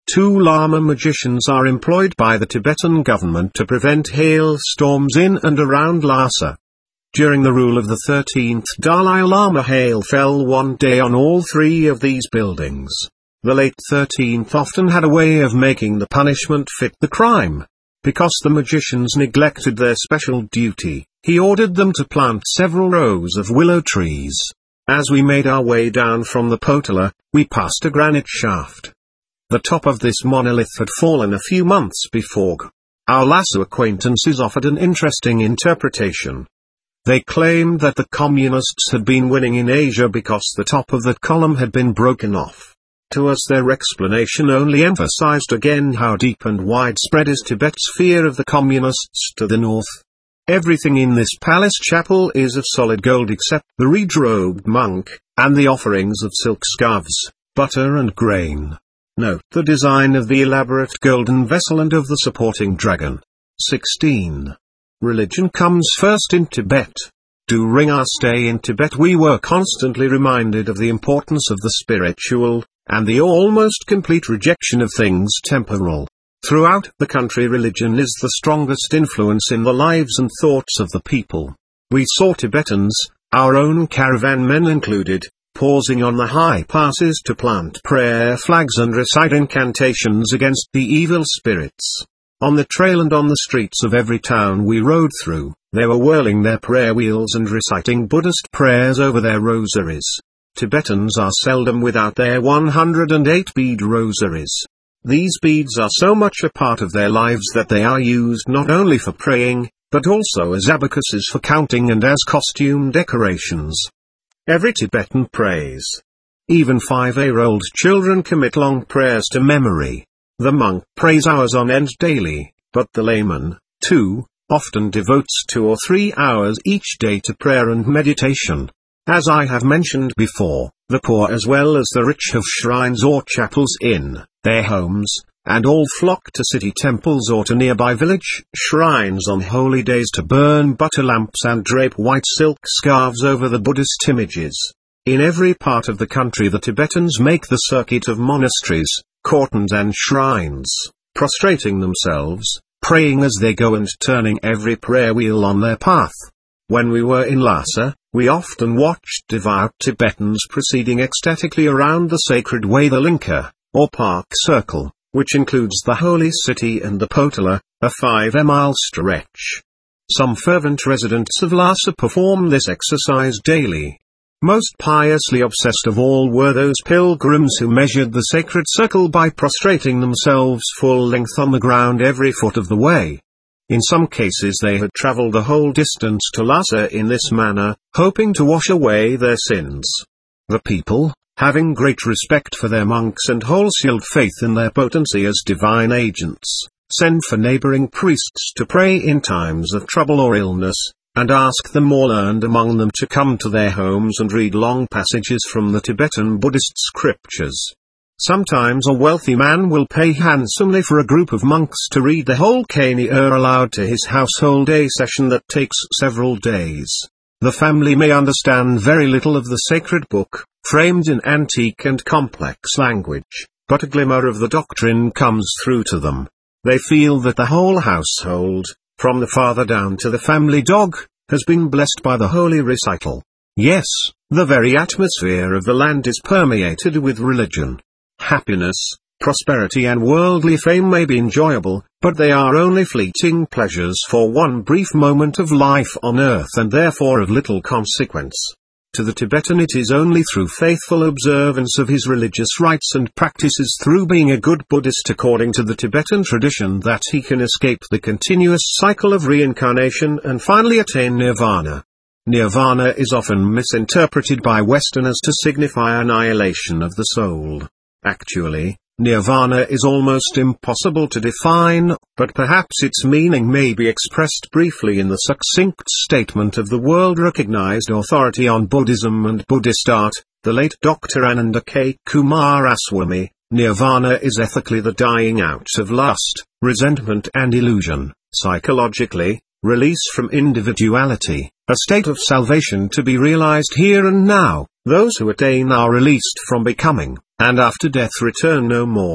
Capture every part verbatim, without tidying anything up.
Two Lama magicians are employed by the Tibetan government to prevent hailstorms in and around Lhasa. During the rule of the thirteenth Dalai Lama, hail fell one day on all three of these buildings. The late thirteenth often had a way of making the punishment fit the crime. Because the magicians neglected their special duty, he ordered them to plant several rows of willow trees. As we made our way down from the Potala, we passed a granite shaft. The top of this monolith had fallen a few months before. Our Lhasa acquaintances offered an interesting interpretation. They claimed that the communists had been winning in Asia because the top of that column had been broken off. To us their explanation only emphasized again how deep and widespread is Tibet's fear of the communists to the north. Everything in this palace chapel is of solid gold except the red-robed monk, and the offerings of silk scarves, butter and grain. Note the design of the elaborate golden vessel and of the supporting dragon. sixteen. Religion comes first in Tibet. During our stay in Tibet we were constantly reminded of the importance of the spiritual, and the almost complete rejection of things temporal. Throughout the country religion is the strongest influence in the lives and thoughts of the people. We saw Tibetans, our own caravan men included, pausing on the high passes to plant prayer flags and recite incantations against the evil spirits. On the trail and on the streets of every town we rode through, they were whirling their prayer wheels and reciting Buddhist prayers over their rosaries. Tibetans are seldom without their one hundred eight bead rosaries. These beads are so much a part of their lives that they are used not only for praying, but also as abacuses for counting and as costume decorations. Every Tibetan prays. Even five-year-old children commit long prayers to memory. The monk prays hours on end daily, but the layman, too, often devotes two or three hours each day to prayer and meditation. As I have mentioned before, the poor as well as the rich have shrines or chapels in their homes, and all flock to city temples or to nearby village shrines on holy days to burn butter lamps and drape white silk scarves over the Buddhist images. In every part of the country the Tibetans make the circuit of monasteries, courtons and shrines, prostrating themselves, praying as they go and turning every prayer wheel on their path. When we were in Lhasa, we often watched devout Tibetans proceeding ecstatically around the sacred way, the Linka, or Park Circle, which includes the holy city and the Potala, a five-mile stretch. Some fervent residents of Lhasa perform this exercise daily. Most piously obsessed of all were those pilgrims who measured the sacred circle by prostrating themselves full length on the ground every foot of the way. In some cases they had traveled the whole distance to Lhasa in this manner, hoping to wash away their sins. The people, having great respect for their monks and wholesale faith in their potency as divine agents, send for neighboring priests to pray in times of trouble or illness, and ask the more learned among them to come to their homes and read long passages from the Tibetan Buddhist scriptures. Sometimes a wealthy man will pay handsomely for a group of monks to read the whole Kani er aloud to his household, a session that takes several days. The family may understand very little of the sacred book, framed in antique and complex language, but a glimmer of the doctrine comes through to them. They feel that the whole household, from the father down to the family dog, has been blessed by the holy recital. Yes, the very atmosphere of the land is permeated with religion. Happiness, prosperity and worldly fame may be enjoyable, but they are only fleeting pleasures for one brief moment of life on earth and therefore of little consequence. To the Tibetan it is only through faithful observance of his religious rites and practices, through being a good Buddhist according to the Tibetan tradition, that he can escape the continuous cycle of reincarnation and finally attain nirvana. Nirvana is often misinterpreted by Westerners to signify annihilation of the soul. Actually, nirvana is almost impossible to define, but perhaps its meaning may be expressed briefly in the succinct statement of the world-recognized authority on Buddhism and Buddhist art, the late Doctor Ananda K. Coomaraswamy. Nirvana is ethically the dying out of lust, resentment and illusion, psychologically, release from individuality, a state of salvation to be realized here and now. Those who attain are released from becoming, and after death return no more.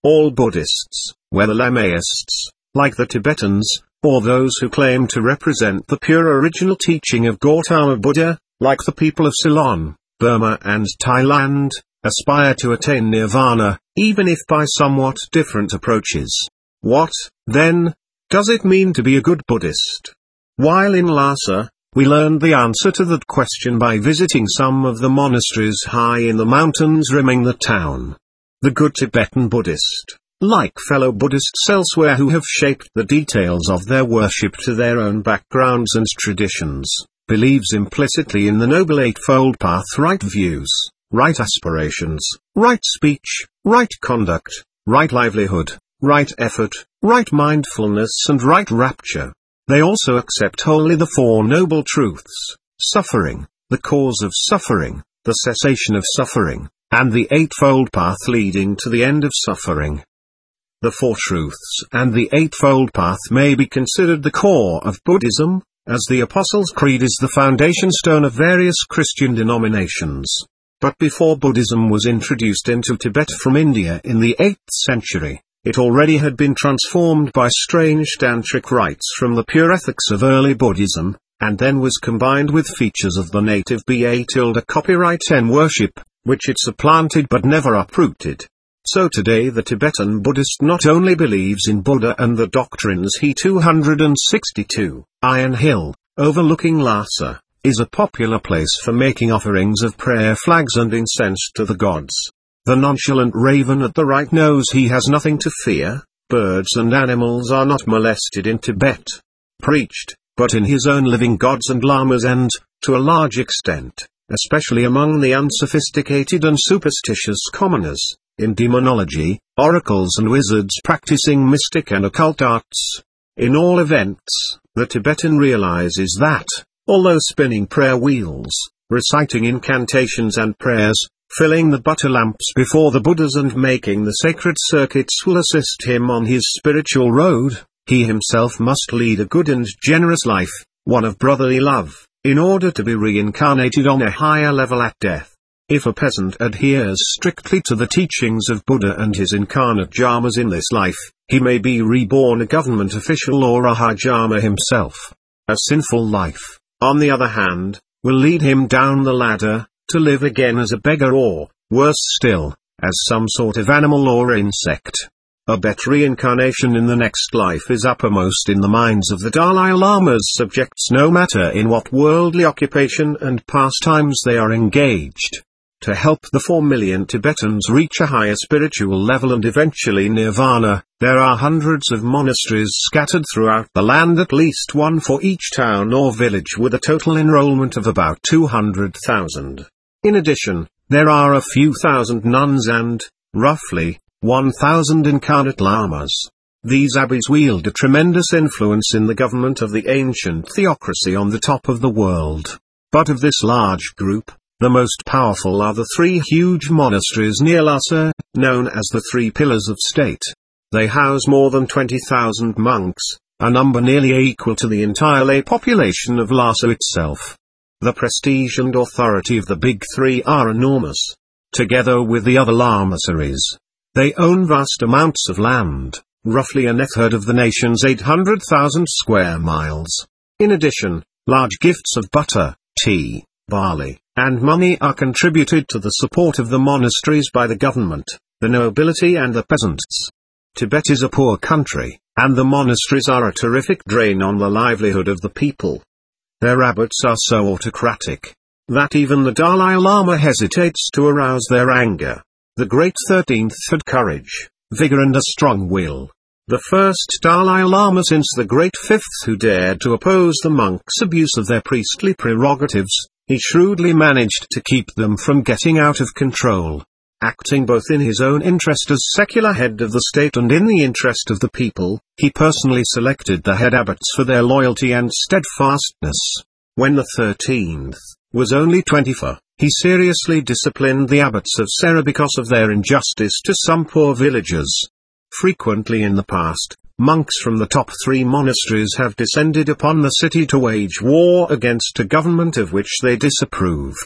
All Buddhists, whether Lamaists, like the Tibetans, or those who claim to represent the pure original teaching of Gautama Buddha, like the people of Ceylon, Burma and Thailand, aspire to attain nirvana, even if by somewhat different approaches. What, then, does it mean to be a good Buddhist? While in Lhasa, we learned the answer to that question by visiting some of the monasteries high in the mountains rimming the town. The good Tibetan Buddhist, like fellow Buddhists elsewhere who have shaped the details of their worship to their own backgrounds and traditions, believes implicitly in the Noble Eightfold Path: right views, right aspirations, right speech, right conduct, right livelihood, right effort, right mindfulness and right rapture. They also accept wholly the Four Noble Truths: suffering, the cause of suffering, the cessation of suffering, and the Eightfold Path leading to the end of suffering. The Four Truths and the Eightfold Path may be considered the core of Buddhism, as the Apostles' Creed is the foundation stone of various Christian denominations. But before Buddhism was introduced into Tibet from India in the eighth century, it already had been transformed by strange tantric rites from the pure ethics of early Buddhism, and then was combined with features of the native Ba tilde copyright N worship, which it supplanted but never uprooted. So today the Tibetan Buddhist not only believes in Buddha and the doctrines he two hundred sixty-two, Iron Hill, overlooking Lhasa, is a popular place for making offerings of prayer flags and incense to the gods. The nonchalant raven at the right knows he has nothing to fear. Birds and animals are not molested in Tibet. Preached, but in his own living gods and lamas and, to a large extent, especially among the unsophisticated and superstitious commoners, in demonology, oracles and wizards practicing mystic and occult arts. In all events, the Tibetan realizes that, although spinning prayer wheels, reciting incantations and prayers, filling the butter lamps before the Buddhas and making the sacred circuits will assist him on his spiritual road, he himself must lead a good and generous life, one of brotherly love, in order to be reincarnated on a higher level at death. If a peasant adheres strictly to the teachings of Buddha and his incarnate Jamas in this life, he may be reborn a government official or a high Jama himself. A sinful life, on the other hand, will lead him down the ladder, to live again as a beggar or, worse still, as some sort of animal or insect. A better reincarnation in the next life is uppermost in the minds of the Dalai Lama's subjects, no matter in what worldly occupation and pastimes they are engaged. To help the four million Tibetans reach a higher spiritual level and eventually nirvana, there are hundreds of monasteries scattered throughout the land, at least one for each town or village, with a total enrollment of about two hundred thousand. In addition, there are a few thousand nuns and, roughly, one thousand incarnate lamas. These abbeys wield a tremendous influence in the government of the ancient theocracy on the top of the world. But of this large group, the most powerful are the three huge monasteries near Lhasa, known as the Three Pillars of State. They house more than twenty thousand monks, a number nearly equal to the entire lay population of Lhasa itself. The prestige and authority of the Big Three are enormous. Together with the other lamaseries, they own vast amounts of land, roughly a third of the nation's eight hundred thousand square miles. In addition, large gifts of butter, tea, barley, and money are contributed to the support of the monasteries by the government, the nobility and the peasants. Tibet is a poor country, and the monasteries are a terrific drain on the livelihood of the people. Their abbots are so autocratic that even the Dalai Lama hesitates to arouse their anger. The great thirteenth had courage, vigor and a strong will. The first Dalai Lama since the great fifth who dared to oppose the monks' abuse of their priestly prerogatives, he shrewdly managed to keep them from getting out of control. Acting both in his own interest as secular head of the state and in the interest of the people, he personally selected the head abbots for their loyalty and steadfastness. When the thirteenth was only twenty-four, he seriously disciplined the abbots of Sera because of their injustice to some poor villagers. Frequently in the past, monks from the top three monasteries have descended upon the city to wage war against a government of which they disapproved.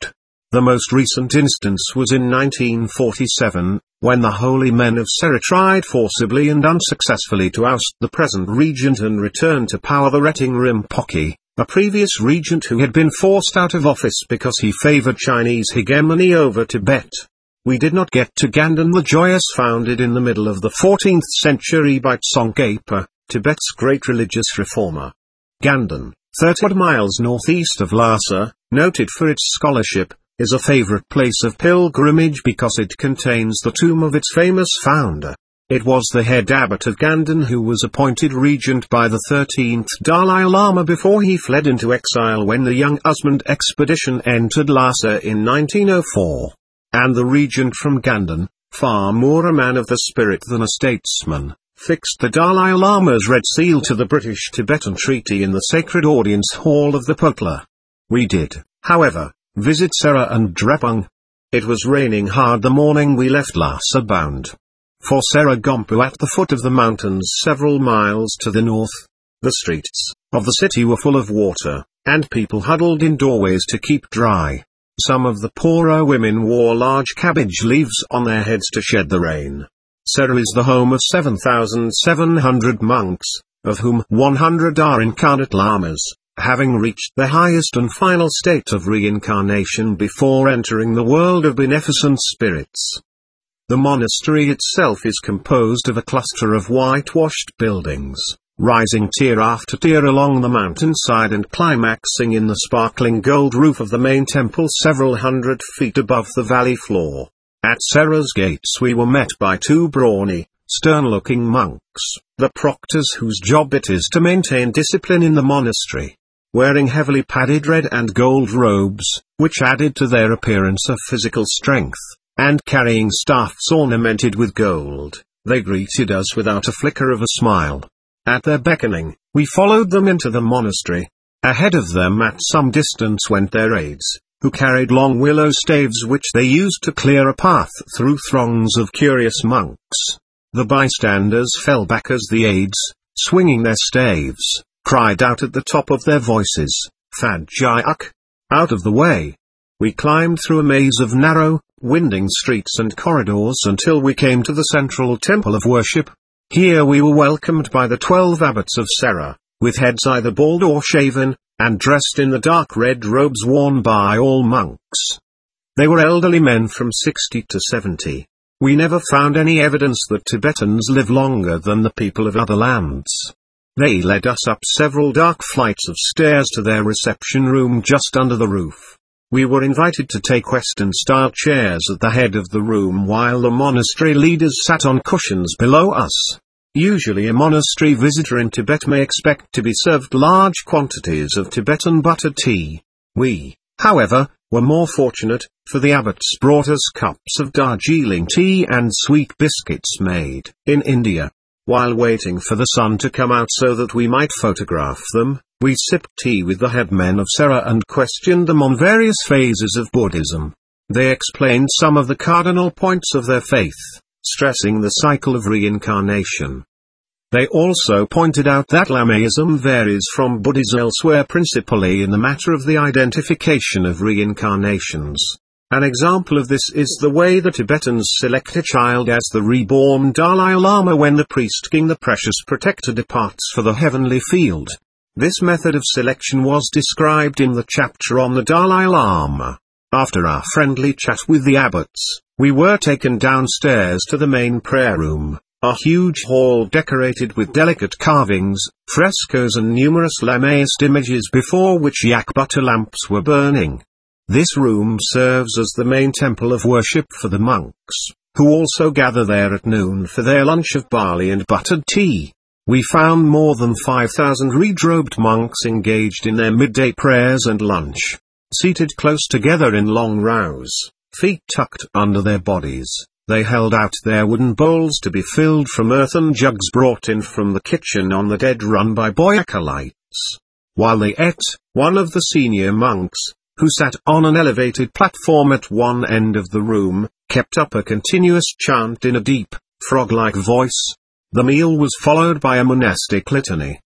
The most recent instance was in nineteen forty-seven, when the holy men of Sera tried forcibly and unsuccessfully to oust the present regent and return to power the Reting Rinpoche, a previous regent who had been forced out of office because he favored Chinese hegemony over Tibet. We did not get to Ganden the Joyous, founded in the middle of the fourteenth century by Tsongkhapa, Tibet's great religious reformer. Ganden, thirty miles northeast of Lhasa, noted for its scholarship, is a favorite place of pilgrimage because it contains the tomb of its famous founder. It was the head abbot of Ganden who was appointed regent by the thirteenth Dalai Lama before he fled into exile when the young Usman expedition entered Lhasa in nineteen oh four. And the regent from Ganden, far more a man of the spirit than a statesman, fixed the Dalai Lama's red seal to the British-Tibetan treaty in the sacred audience hall of the Potla. We did, however, visit Sera and Drepung. It was raining hard the morning we left Lhasa bound for Sera Gompu at the foot of the mountains several miles to the north. The streets of the city were full of water, and people huddled in doorways to keep dry. Some of the poorer women wore large cabbage leaves on their heads to shed the rain. Sera is the home of seven thousand seven hundred monks, of whom one hundred are incarnate lamas, having reached the highest and final state of reincarnation before entering the world of beneficent spirits. The monastery itself is composed of a cluster of whitewashed buildings, rising tier after tier along the mountainside and climaxing in the sparkling gold roof of the main temple several hundred feet above the valley floor. At Sera's gates we were met by two brawny, stern-looking monks, the proctors whose job it is to maintain discipline in the monastery, wearing heavily padded red and gold robes, which added to their appearance of physical strength, and carrying staffs ornamented with gold. They greeted us without a flicker of a smile. At their beckoning, we followed them into the monastery. Ahead of them at some distance went their aides, who carried long willow staves which they used to clear a path through throngs of curious monks. The bystanders fell back as the aides, swinging their staves, cried out at the top of their voices, "Fadjayuk! Out of the way!" We climbed through a maze of narrow, winding streets and corridors until we came to the central temple of worship. Here we were welcomed by the twelve abbots of Sera, with heads either bald or shaven, and dressed in the dark red robes worn by all monks. They were elderly men from sixty to seventy. We never found any evidence that Tibetans live longer than the people of other lands. They led us up several dark flights of stairs to their reception room just under the roof. We were invited to take Western-style chairs at the head of the room while the monastery leaders sat on cushions below us. Usually a monastery visitor in Tibet may expect to be served large quantities of Tibetan butter tea. We, however, were more fortunate, for the abbots brought us cups of Darjeeling tea and sweet biscuits made in India. While waiting for the sun to come out so that we might photograph them, we sipped tea with the headmen of Sera and questioned them on various phases of Buddhism. They explained some of the cardinal points of their faith, stressing the cycle of reincarnation. They also pointed out that Lamaism varies from Buddhism elsewhere, principally in the matter of the identification of reincarnations. An example of this is the way the Tibetans select a child as the reborn Dalai Lama when the priest king the precious protector departs for the heavenly field. This method of selection was described in the chapter on the Dalai Lama. After our friendly chat with the abbots, we were taken downstairs to the main prayer room, a huge hall decorated with delicate carvings, frescoes and numerous Lamaist images before which yak butter lamps were burning. This room serves as the main temple of worship for the monks, who also gather there at noon for their lunch of barley and buttered tea. We found more than five thousand red-robed monks engaged in their midday prayers and lunch, seated close together in long rows, feet tucked under their bodies. They held out their wooden bowls to be filled from earthen jugs brought in from the kitchen on the dead run by boy acolytes. While they ate, one of the senior monks, who sat on an elevated platform at one end of the room, kept up a continuous chant in a deep, frog-like voice. The meal was followed by a monastic litany.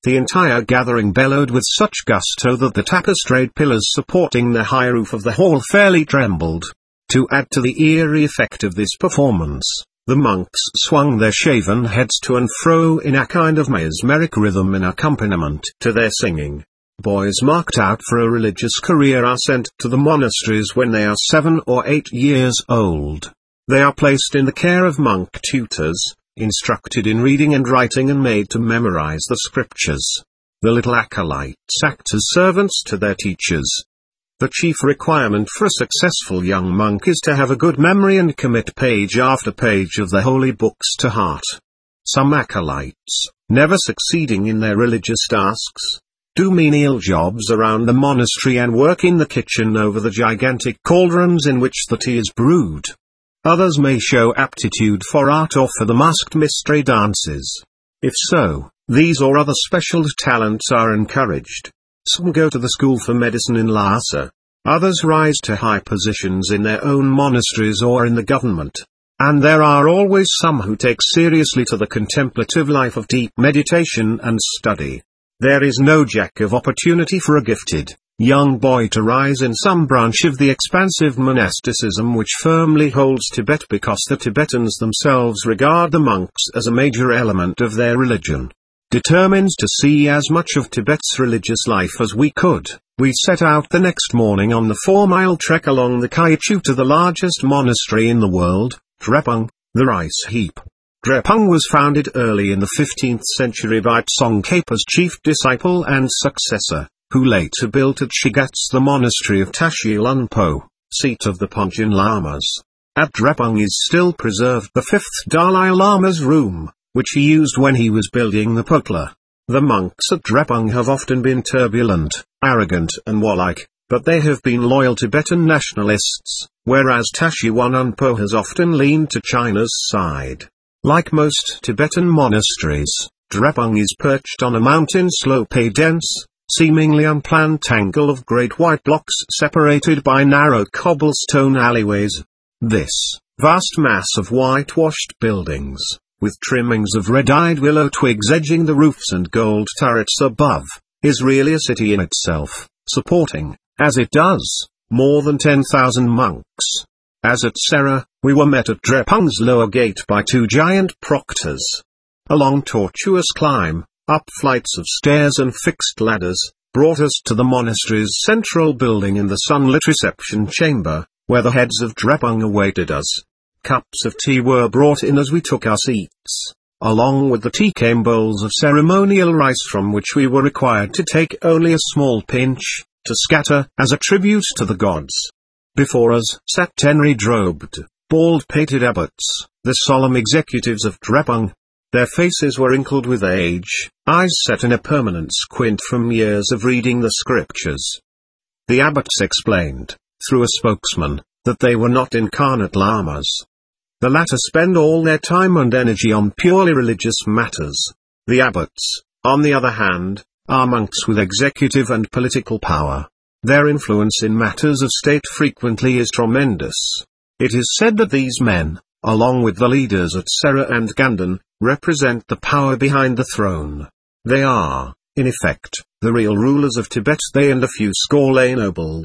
The entire gathering bellowed with such gusto that the tapestried pillars supporting the high roof of the hall fairly trembled. To add to the eerie effect of this performance, the monks swung their shaven heads to and fro in a kind of mesmeric rhythm in accompaniment to their singing. Boys marked out for a religious career are sent to the monasteries when they are seven or eight years old. They are placed in the care of monk tutors, instructed in reading and writing and made to memorize the scriptures. The little acolytes act as servants to their teachers. The chief requirement for a successful young monk is to have a good memory and commit page after page of the holy books to heart. Some acolytes, never succeeding in their religious tasks, do menial jobs around the monastery and work in the kitchen over the gigantic cauldrons in which the tea is brewed. Others may show aptitude for art or for the masked mystery dances. If so, these or other special talents are encouraged. Some go to the school for medicine in Lhasa. Others rise to high positions in their own monasteries or in the government. And there are always some who take seriously to the contemplative life of deep meditation and study. There is no jack of opportunity for a gifted young boy to rise in some branch of the expansive monasticism which firmly holds Tibet, because the Tibetans themselves regard the monks as a major element of their religion. Determined to see as much of Tibet's religious life as we could, we set out the next morning on the four-mile trek along the Kaichu to the largest monastery in the world, Drepung, the rice heap. Drepung was founded early in the fifteenth century by Tsongkhapa's chief disciple and successor, who later built at Shigatse the monastery of Tashi Lunpo, seat of the Ponjin Lamas. At Drepung is still preserved the fifth Dalai Lama's room, which he used when he was building the Potla. The monks at Drepung have often been turbulent, arrogant and warlike, but they have been loyal Tibetan nationalists, whereas Tashi Lunpo has often leaned to China's side. Like most Tibetan monasteries, Drepung is perched on a mountain slope, a dense, seemingly unplanned tangle of great white blocks separated by narrow cobblestone alleyways. This vast mass of whitewashed buildings, with trimmings of red-eyed willow twigs edging the roofs and gold turrets above, is really a city in itself, supporting, as it does, more than ten thousand monks. As at Sera, we were met at Drepung's lower gate by two giant proctors. A long tortuous climb, up flights of stairs and fixed ladders, brought us to the monastery's central building in the sunlit reception chamber, where the heads of Drepung awaited us. Cups of tea were brought in as we took our seats. Along with the tea came bowls of ceremonial rice from which we were required to take only a small pinch, to scatter as a tribute to the gods. Before us sat ten red-robed, bald-pated abbots, the solemn executives of Drepung. Their faces were wrinkled with age, eyes set in a permanent squint from years of reading the scriptures. The abbots explained, through a spokesman, that they were not incarnate lamas. The latter spend all their time and energy on purely religious matters. The abbots, on the other hand, are monks with executive and political power. Their influence in matters of state frequently is tremendous. It is said that these men, along with the leaders at Sera and Ganden, represent the power behind the throne. They are, in effect, the real rulers of Tibet, they and a few score lay nobles.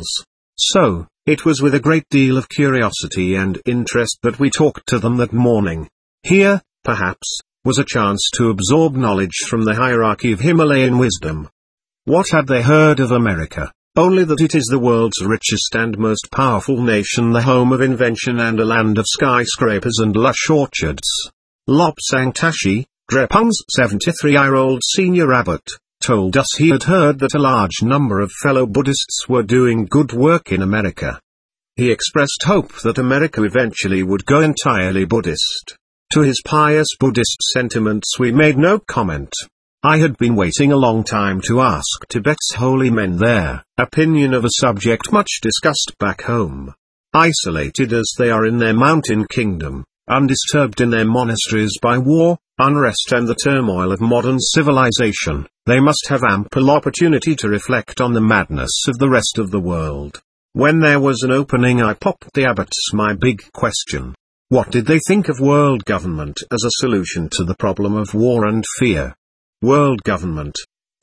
So, it was with a great deal of curiosity and interest that we talked to them that morning. Here, perhaps, was a chance to absorb knowledge from the hierarchy of Himalayan wisdom. What had they heard of America? Only that it is the world's richest and most powerful nation, the home of invention and a land of skyscrapers and lush orchards. Lobsang Tashi, Drepung's seventy-three-year-old senior abbot, told us he had heard that a large number of fellow Buddhists were doing good work in America. He expressed hope that America eventually would go entirely Buddhist. To his pious Buddhist sentiments we made no comment. I had been waiting a long time to ask Tibet's holy men their opinion of a subject much discussed back home. Isolated as they are in their mountain kingdom, undisturbed in their monasteries by war, unrest and the turmoil of modern civilization, they must have ample opportunity to reflect on the madness of the rest of the world. When there was an opening I popped the abbots my big question. What did they think of world government as a solution to the problem of war and fear? World government.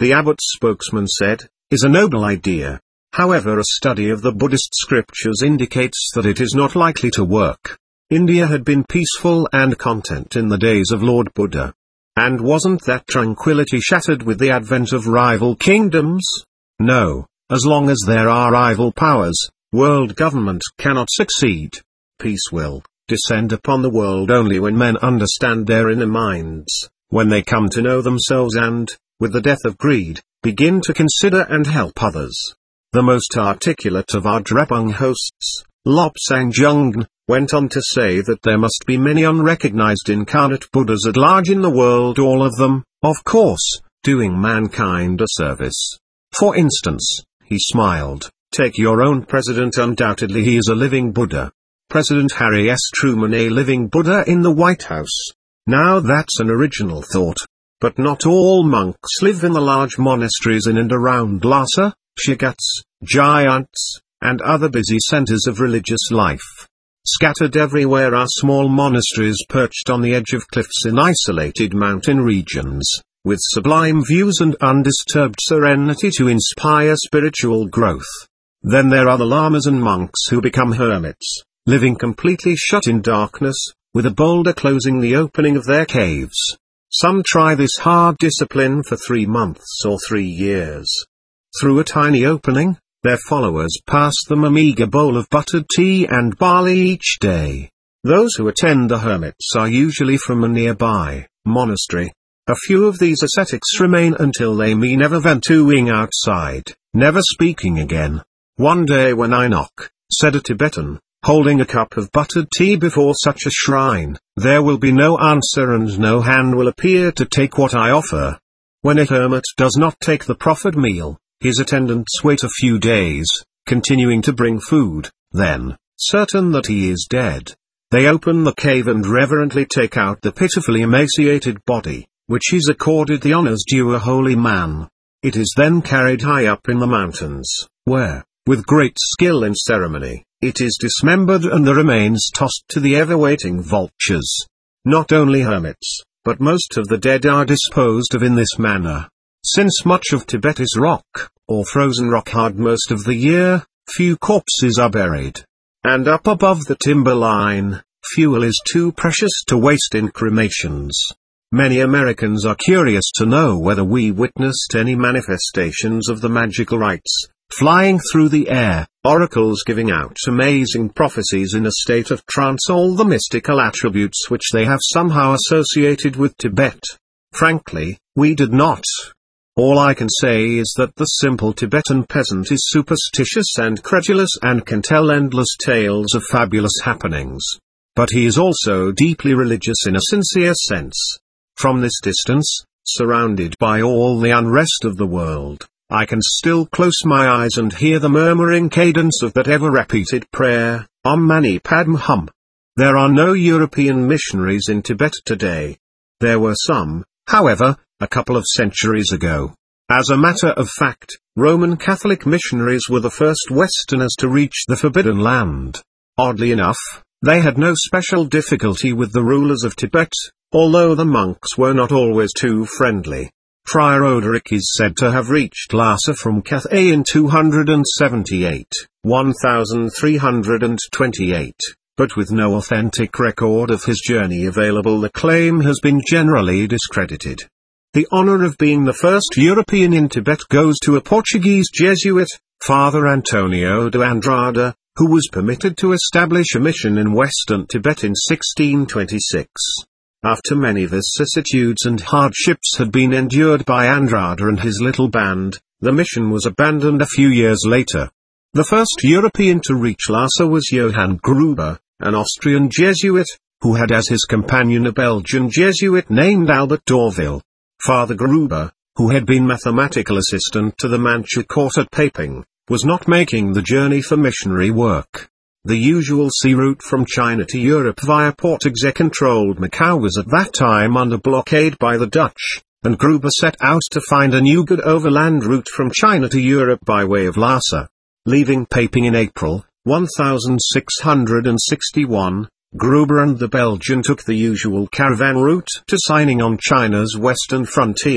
the abbot's spokesman said, is a noble idea. However, a study of the Buddhist scriptures indicates that it is not likely to work. India had been peaceful and content in the days of Lord Buddha. And wasn't that tranquility shattered with the advent of rival kingdoms? No, as long as there are rival powers, world government cannot succeed. Peace will descend upon the world only when men understand their inner minds, when they come to know themselves and, with the death of greed, begin to consider and help others. The most articulate of our Drepung hosts, Lobsang Jung, went on to say that there must be many unrecognized incarnate Buddhas at large in the world, all of them, of course, doing mankind a service. For instance, he smiled, take your own president, undoubtedly he is a living Buddha. President Harry S. Truman, a living Buddha in the White House. Now that's an original thought. But not all monks live in the large monasteries in and around Lhasa, Shigats, Giants, and other busy centers of religious life. Scattered everywhere are small monasteries perched on the edge of cliffs in isolated mountain regions, with sublime views and undisturbed serenity to inspire spiritual growth. Then there are the lamas and monks who become hermits, living completely shut in darkness, with a boulder closing the opening of their caves. Some try this hard discipline for three months or three years. Through a tiny opening, their followers pass them a meager bowl of buttered tea and barley each day. Those who attend the hermits are usually from a nearby monastery. A few of these ascetics remain until they may never venturing outside, never speaking again. One day when I knock, said a Tibetan, holding a cup of buttered tea before such a shrine, there will be no answer and no hand will appear to take what I offer. When a hermit does not take the proffered meal, his attendants wait a few days, continuing to bring food, then, certain that he is dead, they open the cave and reverently take out the pitifully emaciated body, which is accorded the honors due a holy man. It is then carried high up in the mountains, where, with great skill and ceremony, it is dismembered and the remains tossed to the ever-waiting vultures. Not only hermits, but most of the dead are disposed of in this manner. Since much of Tibet is rock, or frozen rock hard most of the year, few corpses are buried. And up above the timberline, fuel is too precious to waste in cremations. Many Americans are curious to know whether we witnessed any manifestations of the magical rites, flying through the air, oracles giving out amazing prophecies in a state of trance, all the mystical attributes which they have somehow associated with Tibet. Frankly, we did not. All I can say is that the simple Tibetan peasant is superstitious and credulous and can tell endless tales of fabulous happenings. But he is also deeply religious in a sincere sense. From this distance, surrounded by all the unrest of the world, I can still close my eyes and hear the murmuring cadence of that ever-repeated prayer, Om Mani Padme Hum. There are no European missionaries in Tibet today. There were some, however, a couple of centuries ago. As a matter of fact, Roman Catholic missionaries were the first Westerners to reach the Forbidden Land. Oddly enough, they had no special difficulty with the rulers of Tibet, although the monks were not always too friendly. Friar Odoric is said to have reached Lhasa from Cathay in two hundred seventy-eight, one thousand three hundred twenty-eight, but with no authentic record of his journey available, the claim has been generally discredited. The honor of being the first European in Tibet goes to a Portuguese Jesuit, Father Antonio de Andrada, who was permitted to establish a mission in western Tibet in sixteen twenty-six. After many vicissitudes and hardships had been endured by Andrada and his little band, the mission was abandoned a few years later. The first European to reach Lhasa was Johann Gruber, an Austrian Jesuit, who had as his companion a Belgian Jesuit named Albert d'Orville. Father Gruber, who had been mathematical assistant to the Manchu court at Peiping, was not making the journey for missionary work. The usual sea route from China to Europe via Portuguese-controlled Macau was at that time under blockade by the Dutch, and Gruber set out to find a new good overland route from China to Europe by way of Lhasa. Leaving Peiping in April, one thousand six hundred sixty-one, Gruber and the Belgian took the usual caravan route to signing on China's western frontier.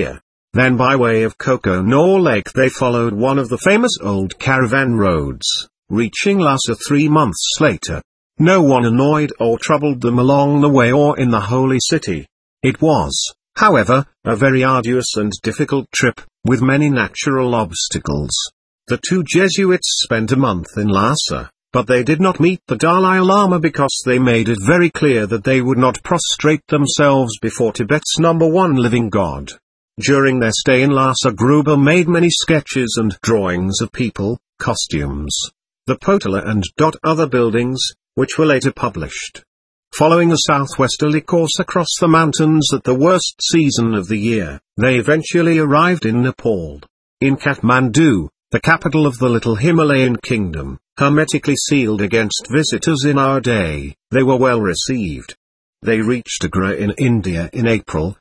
Then by way of Koko Nor Lake they followed one of the famous old caravan roads, reaching Lhasa three months later. No one annoyed or troubled them along the way or in the holy city. It was, however, a very arduous and difficult trip, with many natural obstacles. The two Jesuits spent a month in Lhasa, but they did not meet the Dalai Lama because they made it very clear that they would not prostrate themselves before Tibet's number one living God. During their stay in Lhasa, Gruber made many sketches and drawings of people, costumes, the Potala and other buildings, which were later published. Following a southwesterly course across the mountains at the worst season of the year, they eventually arrived in Nepal. In Kathmandu, the capital of the little Himalayan kingdom, hermetically sealed against visitors in our day, they were well received. They reached Agra in India in April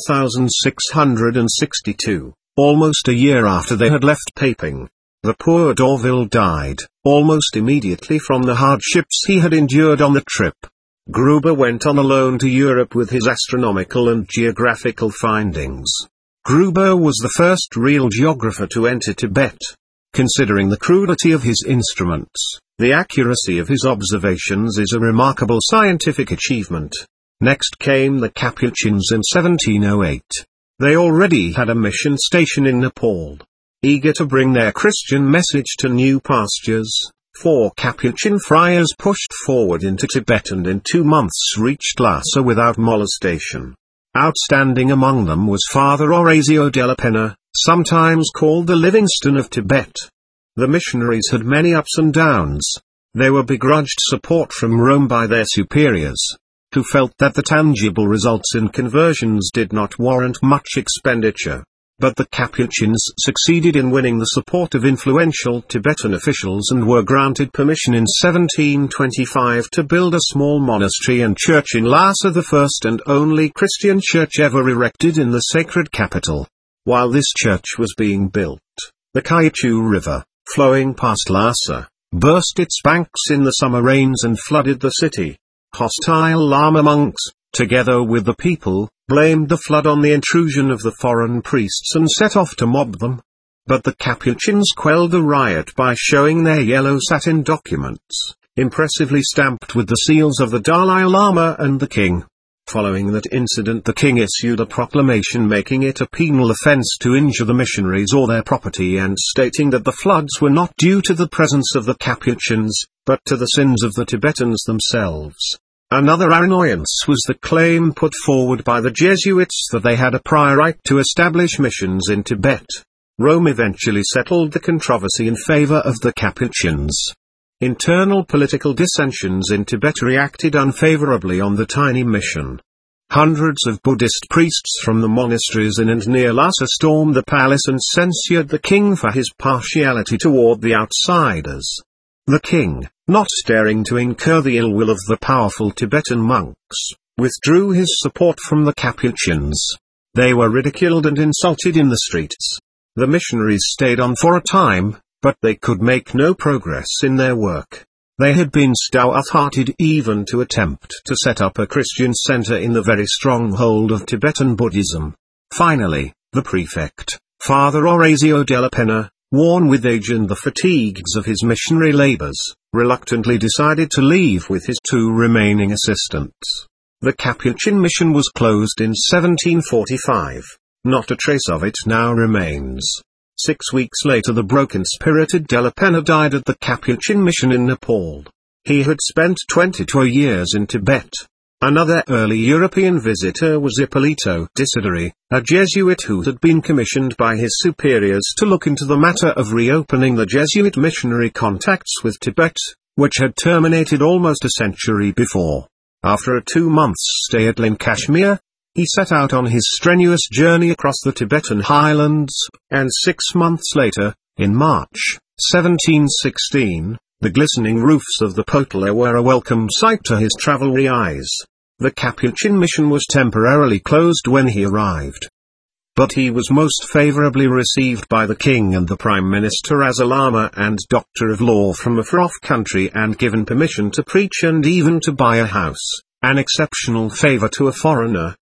sixteen sixty-two, almost a year after they had left Paping. The poor D'Orville died, almost immediately from the hardships he had endured on the trip. Gruber went on alone to Europe with his astronomical and geographical findings. Gruber was the first real geographer to enter Tibet. Considering the crudity of his instruments, the accuracy of his observations is a remarkable scientific achievement. Next came the Capuchins in seventeen oh eight. They already had a mission station in Nepal. Eager to bring their Christian message to new pastures, four Capuchin friars pushed forward into Tibet and in two months reached Lhasa without molestation. Outstanding among them was Father Orazio della Penna, sometimes called the Livingstone of Tibet. The missionaries had many ups and downs. They were begrudged support from Rome by their superiors, who felt that the tangible results in conversions did not warrant much expenditure. But the Capuchins succeeded in winning the support of influential Tibetan officials and were granted permission in seventeen twenty-five to build a small monastery and church in Lhasa, the first and only Christian church ever erected in the sacred capital. While this church was being built, the Kaichu River, flowing past Lhasa, burst its banks in the summer rains and flooded the city. Hostile Lama monks, together with the people, blamed the flood on the intrusion of the foreign priests and set off to mob them. But the Capuchins quelled the riot by showing their yellow satin documents, impressively stamped with the seals of the Dalai Lama and the king. Following that incident, the king issued a proclamation making it a penal offense to injure the missionaries or their property and stating that the floods were not due to the presence of the Capuchins, but to the sins of the Tibetans themselves. Another annoyance was the claim put forward by the Jesuits that they had a prior right to establish missions in Tibet. Rome eventually settled the controversy in favor of the Capuchins. Internal political dissensions in Tibet reacted unfavorably on the tiny mission. Hundreds of Buddhist priests from the monasteries in and near Lhasa stormed the palace and censured the king for his partiality toward the outsiders. The king, not daring to incur the ill will of the powerful Tibetan monks, withdrew his support from the Capuchins. They were ridiculed and insulted in the streets. The missionaries stayed on for a time, but they could make no progress in their work. They had been stout-hearted even to attempt to set up a Christian center in the very stronghold of Tibetan Buddhism. Finally, the prefect, Father Orazio della Penna, worn with age and the fatigues of his missionary labors, reluctantly decided to leave with his two remaining assistants. The Capuchin mission was closed in seventeen forty-five. Not a trace of it now remains. Six weeks later the broken-spirited Della Penna died at the Capuchin mission in Nepal. He had spent twenty-two years in Tibet. Another early European visitor was Ippolito Desideri, a Jesuit who had been commissioned by his superiors to look into the matter of reopening the Jesuit missionary contacts with Tibet, which had terminated almost a century before. After a two-month stay at Lin Kashmir, he set out on his strenuous journey across the Tibetan highlands, and six months later, in March seventeen sixteen, the glistening roofs of the Potala were a welcome sight to his travel-weary eyes. The Capuchin mission was temporarily closed when he arrived. But he was most favorably received by the king and the prime minister as a lama and doctor of law from a far-off country and given permission to preach and even to buy a house, an exceptional favor to a foreigner.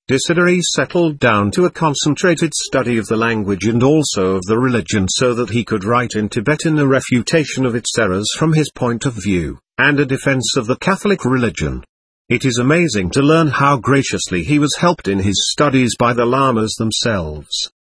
Desideri settled down to a concentrated study of the language and also of the religion so that he could write in Tibetan a refutation of its errors from his point of view, and a defense of the Catholic religion. It is amazing to learn how graciously he was helped in his studies by the lamas themselves.